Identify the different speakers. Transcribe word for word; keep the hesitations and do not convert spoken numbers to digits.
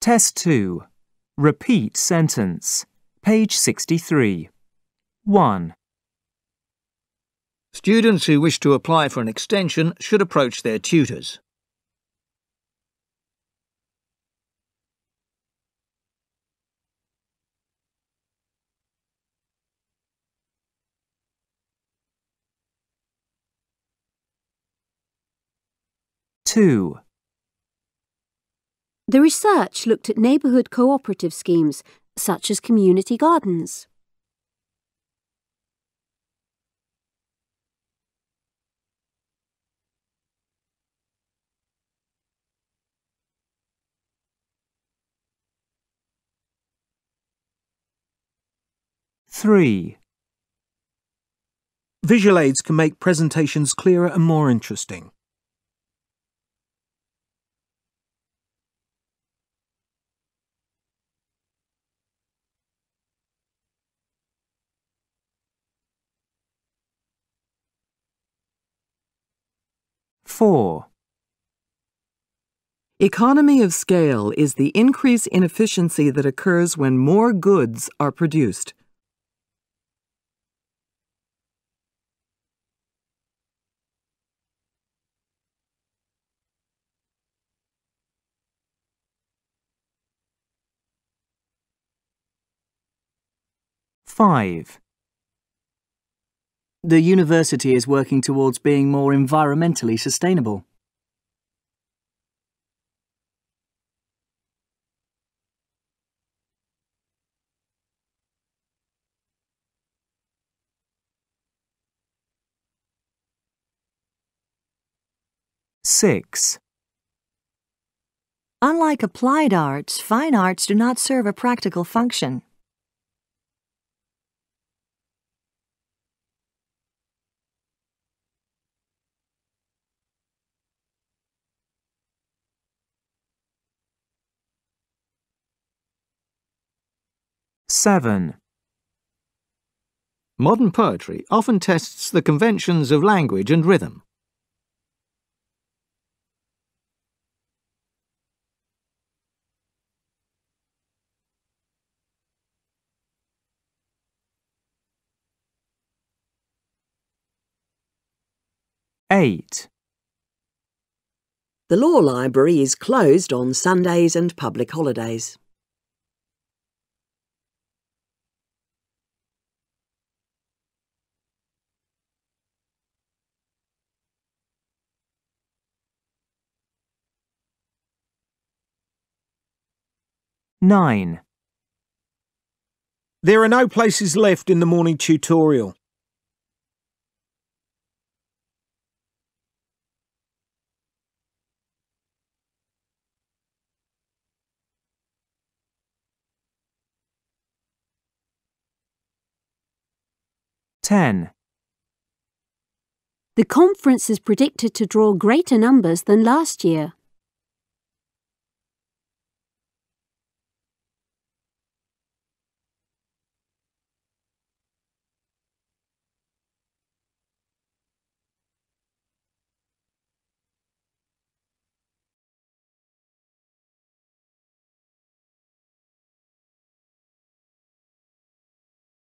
Speaker 1: Test two. Repeat sentence. Page sixty-three. one.
Speaker 2: Students who wish to apply for an extension should approach their tutors.
Speaker 1: two.
Speaker 3: The research looked at neighbourhood cooperative schemes, such as community gardens.
Speaker 1: three.
Speaker 4: Visual aids can make presentations clearer and more interesting.
Speaker 1: four.
Speaker 5: Economy of scale is the increase in efficiency that occurs when more goods are produced.
Speaker 1: five.
Speaker 6: The university is working towards being more environmentally sustainable.
Speaker 1: six.
Speaker 7: Unlike applied arts, fine arts do not serve a practical function.
Speaker 1: seven.
Speaker 2: Modern poetry often tests the conventions of language and rhythm.
Speaker 1: eight.
Speaker 8: The law library is closed on Sundays and public holidays.
Speaker 1: nine.
Speaker 4: There are no places left in the morning tutorial.
Speaker 1: ten.
Speaker 3: The conference is predicted to draw greater numbers than last year.